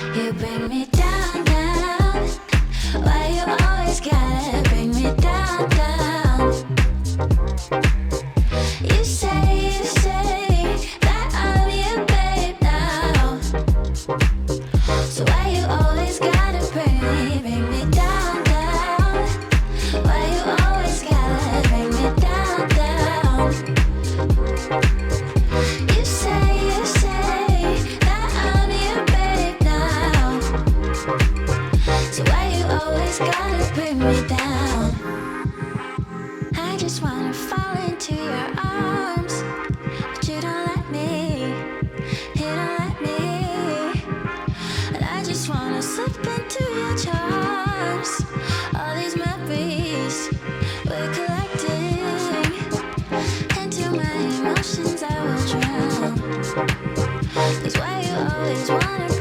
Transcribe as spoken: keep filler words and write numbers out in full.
You bring me down, down. Why you always gotta bring me down, down? You say, you say that I'm your babe now. So why you always gotta bring me, bring me down, down? Why you always gotta bring me down, down? You say, you say that I'm your babe now. So why you always gotta bring me down? I just wanna fall into your arms, but you don't let me, you don't let me. And I just wanna slip into your charms. All these memories we're collecting, into my emotions I will drown. 'Cause why you always wanna